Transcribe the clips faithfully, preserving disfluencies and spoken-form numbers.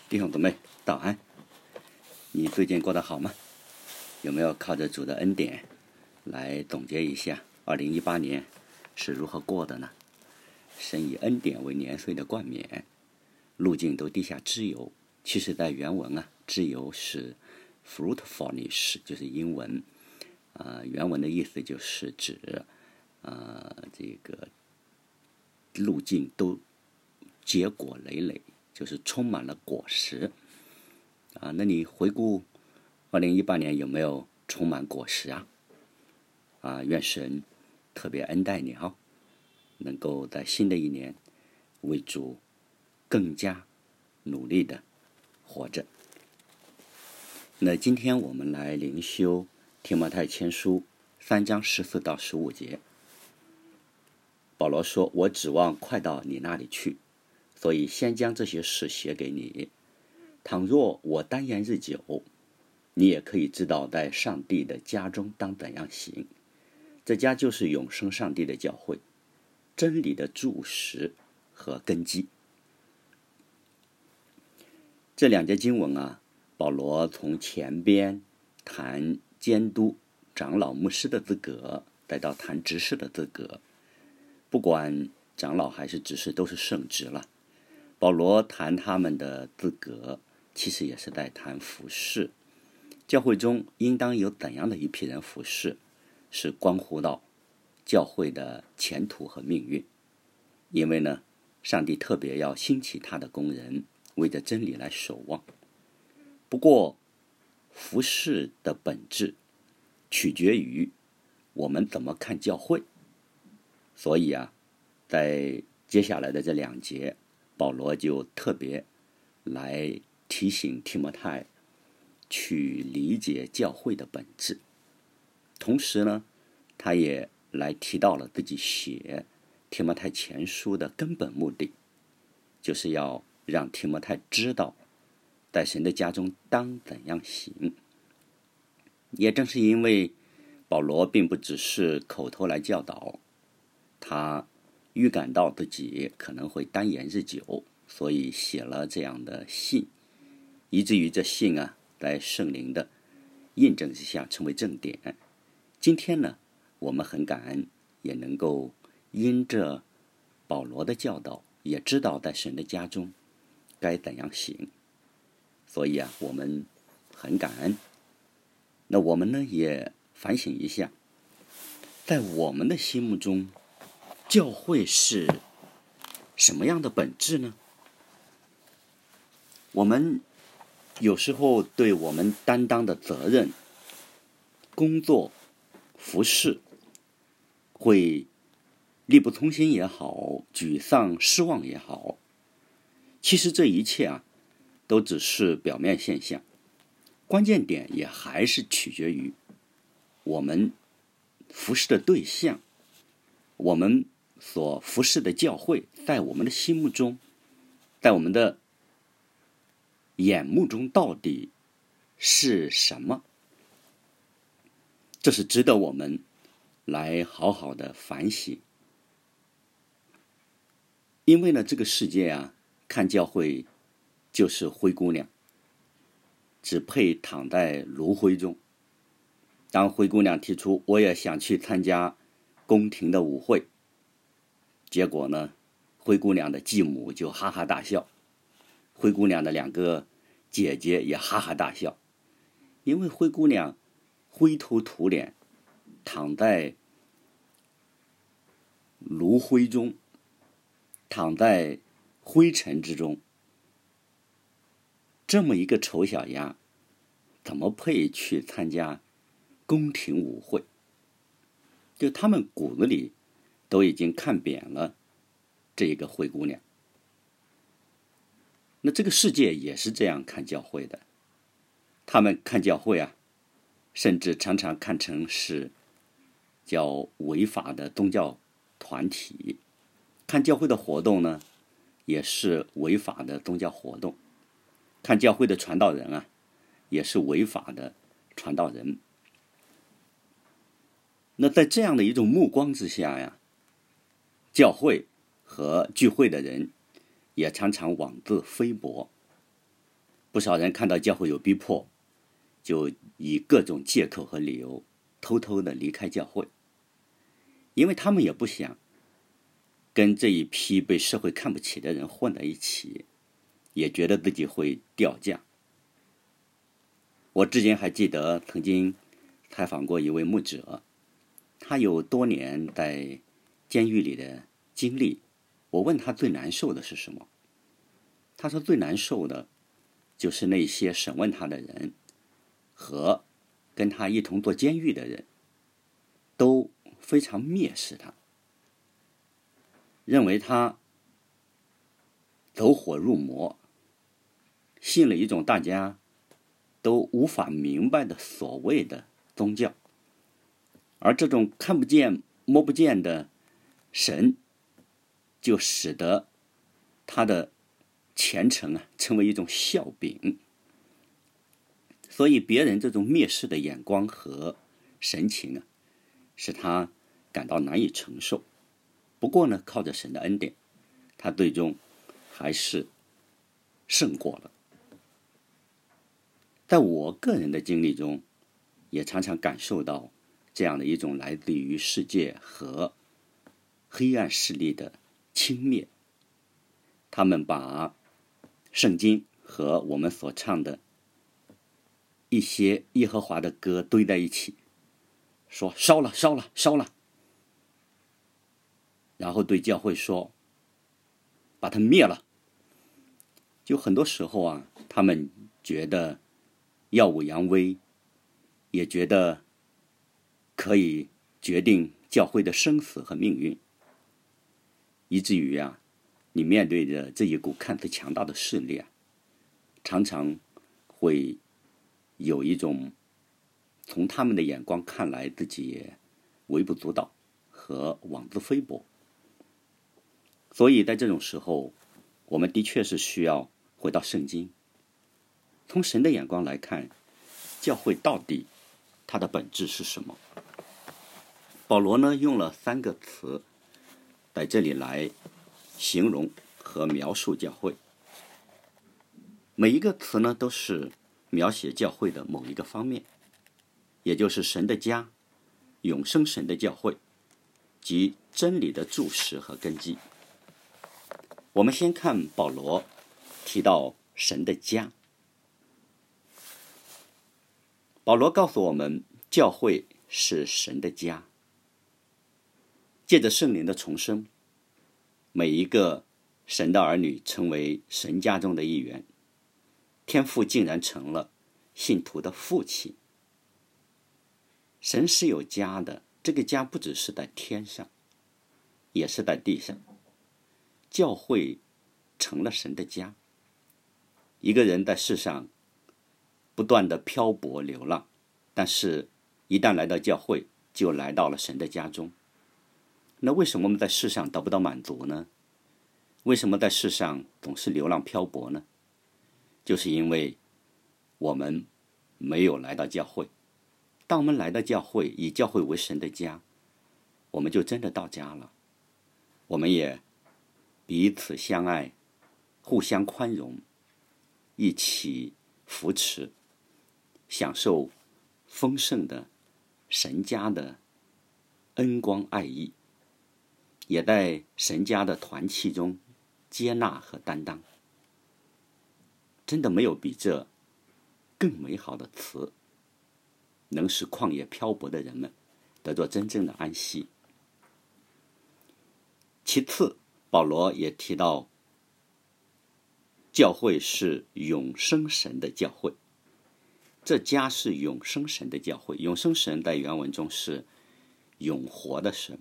弟兄姊妹，早安！你最近过得好吗？有没有靠着主的恩典来总结一下二零一八年是如何过的呢？神以恩典为年岁的冠冕，路径都滴下脂油。其实在原文啊，脂油是 fruitfulness， 就是英文，呃，原文的意思就是指，呃，这个路径都结果累累，就是充满了果实啊。那你回顾二零一八年有没有充满果实啊？啊，愿神特别恩待你哈、哦，能够在新的一年为主更加努力的活着。那今天我们来灵修提摩太前书三章十四到十五节。保罗说：“我指望快到你那里去，所以先将这些事写给你。倘若我单言日久，你也可以知道在上帝的家中当怎样行。这家就是永生上帝的教会，真理的柱石和根基。”这两节经文啊，保罗从前边谈监督长老牧师的资格，再到谈执事的资格。不管长老还是执事，都是圣职了。保罗谈他们的资格，其实也是在谈服事。教会中应当有怎样的一批人服事，是关乎到教会的前途和命运。因为呢，上帝特别要兴起他的工人，为着真理来守望。不过，服事的本质取决于我们怎么看教会。所以啊，在接下来的这两节，保罗就特别来提醒提摩太去理解教会的本质。同时呢，他也来提到了自己写提摩太前书的根本目的，就是要让提摩太知道在神的家中当怎样行。也正是因为保罗并不只是口头来教导，他预感到自己可能会单言日久，所以写了这样的信，以至于这信啊，在圣灵的印证之下成为正典。今天呢，我们很感恩，也能够因着保罗的教导，也知道在神的家中该怎样行。所以啊，我们很感恩。那我们呢，也反省一下，在我们的心目中，教会是什么样的本质呢？我们有时候对我们担当的责任、工作、服事，会力不从心也好，沮丧、失望也好，其实这一切啊，都只是表面现象，关键点也还是取决于我们服事的对象，我们所服事的教会，在我们的心目中，在我们的眼目中到底是什么？这是值得我们来好好的反省。因为呢，这个世界啊，看教会就是灰姑娘，只配躺在炉灰中。当灰姑娘提出我也想去参加宫廷的舞会，结果呢，灰姑娘的继母就哈哈大笑，灰姑娘的两个姐姐也哈哈大笑，因为灰姑娘灰头土脸躺在炉灰中，躺在灰尘之中，这么一个丑小鸭，怎么配去参加宫廷舞会？就他们骨子里都已经看扁了这个灰姑娘。那这个世界也是这样看教会的，他们看教会啊，甚至常常看成是叫违法的宗教团体，看教会的活动呢，也是违法的宗教活动，看教会的传道人啊，也是违法的传道人。那在这样的一种目光之下呀，教会和聚会的人也常常妄自菲薄。 不少人看到教会有逼迫，就以各种借口和理由偷偷的离开教会，因为他们也不想跟这一批被社会看不起的人混在一起，也觉得自己会掉价。我之前还记得曾经采访过一位牧者，他有多年在监狱里的经历，我问他最难受的是什么，他说最难受的就是那些审问他的人和跟他一同坐监狱的人都非常蔑视他，认为他走火入魔，信了一种大家都无法明白的所谓的宗教，而这种看不见摸不见的神就使得他的虔诚啊成为一种笑柄。所以别人这种蔑视的眼光和神情啊，使他感到难以承受。不过呢，靠着神的恩典，他最终还是胜过了。在我个人的经历中，也常常感受到这样的一种来自于世界和黑暗势力的轻蔑。他们把圣经和我们所唱的一些耶和华的歌堆在一起，说烧了烧了烧了，然后对教会说把它灭了。就很多时候啊，他们觉得耀武扬威，也觉得可以决定教会的生死和命运，以至于啊，你面对着这一股看似强大的势力啊，常常会有一种从他们的眼光看来自己也微不足道和妄自菲薄。所以在这种时候，我们的确是需要回到圣经，从神的眼光来看，教会到底它的本质是什么？保罗呢用了三个词在这里来形容和描述教会，每一个词呢都是描写教会的某一个方面，也就是神的家、永生神的教会及真理的柱石和根基。我们先看保罗提到神的家。保罗告诉我们，教会是神的家。借着圣灵的重生，每一个神的儿女成为神家中的一员，天父竟然成了信徒的父亲。神是有家的，这个家不只是在天上，也是在地上。教会成了神的家。一个人在世上不断的漂泊流浪，但是一旦来到教会，就来到了神的家中。那为什么我们在世上得不到满足呢？为什么在世上总是流浪漂泊呢？就是因为我们没有来到教会。当我们来到教会，以教会为神的家，我们就真的到家了。我们也彼此相爱，互相宽容，一起扶持，享受丰盛的神家的恩光爱意，也在神家的团契中接纳和担当。真的没有比这更美好的词，能使旷野漂泊的人们得到真正的安息。其次，保罗也提到教会是永生神的教会，这家是永生神的教会。永生神在原文中是永活的神。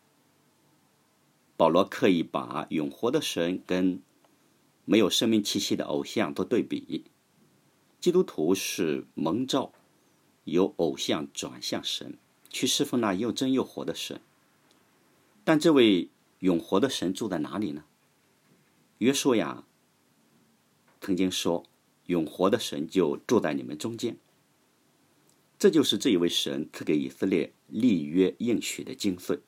保罗刻意把永活的神跟没有生命气息的偶像做对比。基督徒是蒙召由偶像转向神，去侍奉那又真又活的神。但这位永活的神住在哪里呢？约书亚曾经说，永活的神就住在你们中间。这就是这一位神赐给以色列立约应许的精髓。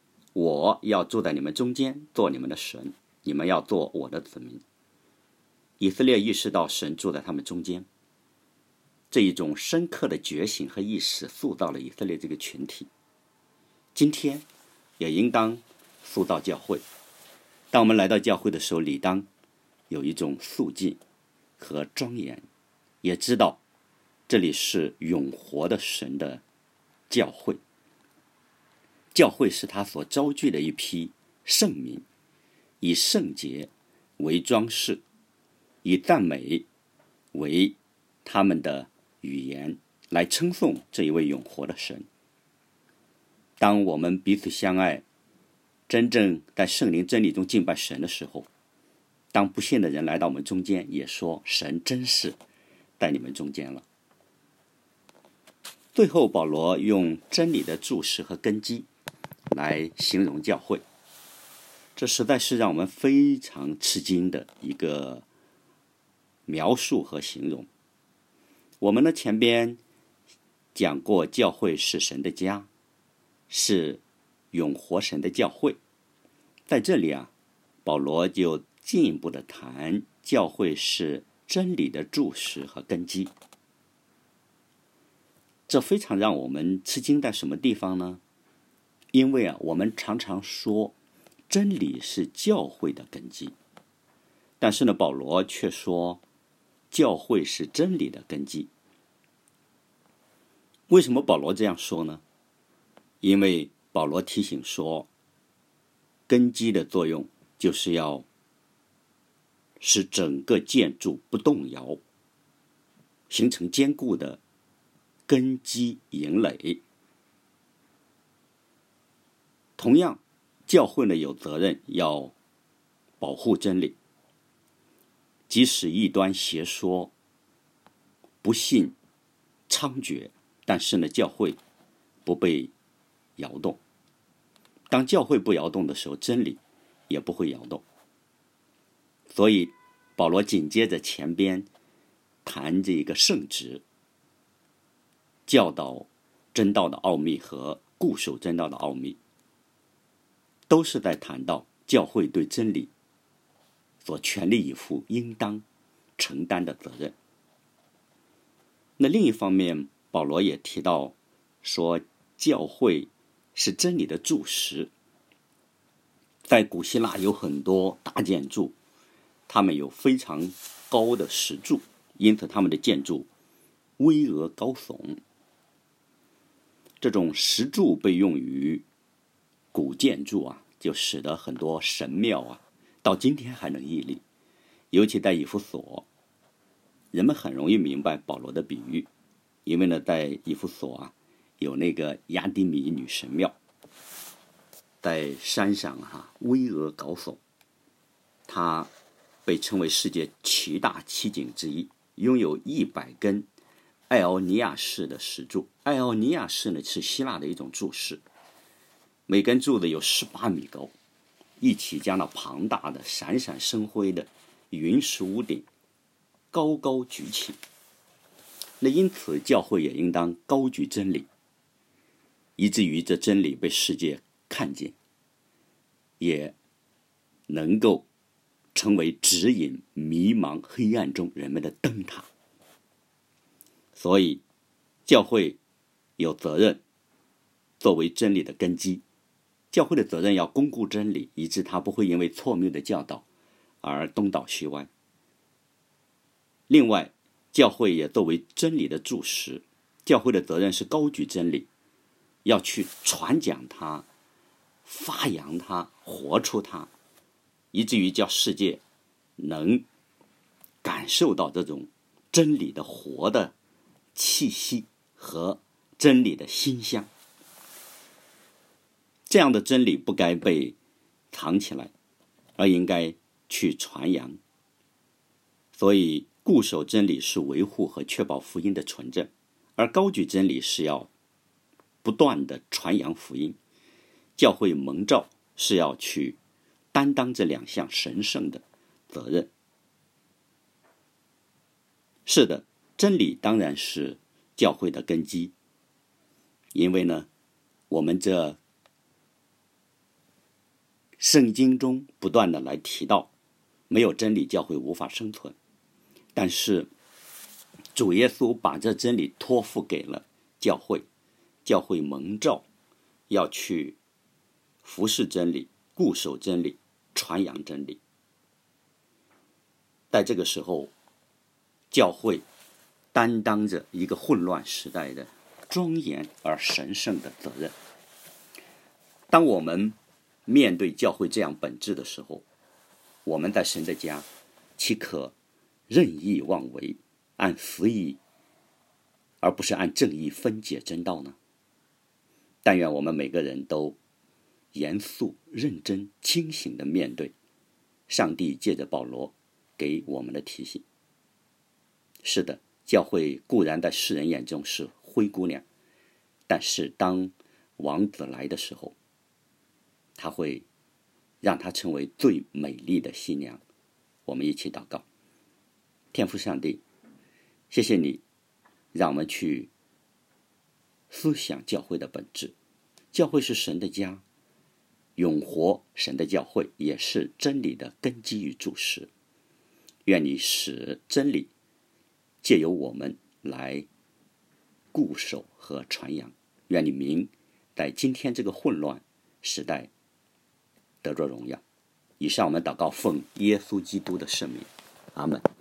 我要住在你们中间，做你们的神，你们要做我的子民。 以色列意识到神住在他们中间，这一种深刻的觉醒和意识塑造了以色列这个群体。今天也应当塑造教会。当我们来到教会的时候，理当有一种肃静和庄严，也知道这里是永活的神的教会。教会是他所招聚的一批圣民，以圣洁为装饰，以赞美为他们的语言，来称颂这一位永活的神。当我们彼此相爱，真正在圣灵真理中敬拜神的时候，当不信的人来到我们中间，也说神真是在你们中间了。最后保罗用真理的柱石和根基来形容教会，这实在是让我们非常吃惊的一个描述和形容。我们的前边讲过，教会是神的家，是永活神的教会。在这里啊，保罗就进一步的谈教会是真理的柱石和根基。这非常让我们吃惊，在什么地方呢？因为啊，我们常常说真理是教会的根基，但是呢，保罗却说教会是真理的根基。为什么保罗这样说呢？因为保罗提醒说，根基的作用就是要使整个建筑不动摇，形成坚固的根基营垒。同样，教会呢有责任要保护真理，即使异端邪说、不信猖獗，但是呢，教会不被摇动。当教会不摇动的时候，真理也不会摇动。所以保罗紧接着前边谈这个圣职，教导真道的奥秘和固守真道的奥秘，都是在谈到教会对真理所全力以赴应当承担的责任。那另一方面，保罗也提到说，教会是真理的柱石。在古希腊有很多大建筑，他们有非常高的石柱，因此他们的建筑巍峨高耸。这种石柱被用于古建筑啊，就使得很多神庙啊到今天还能屹立。尤其在以弗所，人们很容易明白保罗的比喻，因为呢，在以弗所啊有那个亚底米女神庙，在山上哈、啊、巍峨高耸，它被称为世界七大奇景之一，拥有一百根艾奥尼亚式的石柱。艾奥尼亚式呢是希腊的一种柱式，每根柱子有十八米高，一起将那庞大的闪闪生辉的云石屋顶高高举起。那因此教会也应当高举真理，以至于这真理被世界看见，也能够成为指引迷茫黑暗中人们的灯塔。所以教会有责任作为真理的根基，教会的责任要巩固真理，以致它不会因为错谬的教导而东倒西歪。另外，教会也作为真理的柱石，教会的责任是高举真理，要去传讲它，发扬它，活出它，以至于叫世界能感受到这种真理的活的气息和真理的馨香。这样的真理不该被藏起来，而应该去传扬。所以固守真理是维护和确保福音的纯正，而高举真理是要不断的传扬福音。教会蒙召是要去担当这两项神圣的责任。是的，真理当然是教会的根基，因为呢，我们这圣经中不断的来提到，没有真理，教会无法生存。 但是主耶稣把这真理托付给了教会，教会蒙召要去服侍真理，固守真理，传扬真理。在这个时候，教会担当着一个混乱时代的庄严而神圣的责任。当我们面对教会这样本质的时候，我们在神的家岂可任意妄为，按私意而不是按正义分解真道呢？但愿我们每个人都严肃、认真、清醒地面对上帝借着保罗给我们的提醒。是的，教会固然在世人眼中是灰姑娘，但是当王子来的时候，他会让她成为最美丽的新娘。我们一起祷告。天父上帝，谢谢你让我们去思想教会的本质。教会是神的家，永活神的教会也是真理的根基与柱石。愿你使真理借由我们来固守和传扬。愿你名在今天这个混乱时代得着荣耀。以上我们祷告奉耶稣基督的圣名，阿们。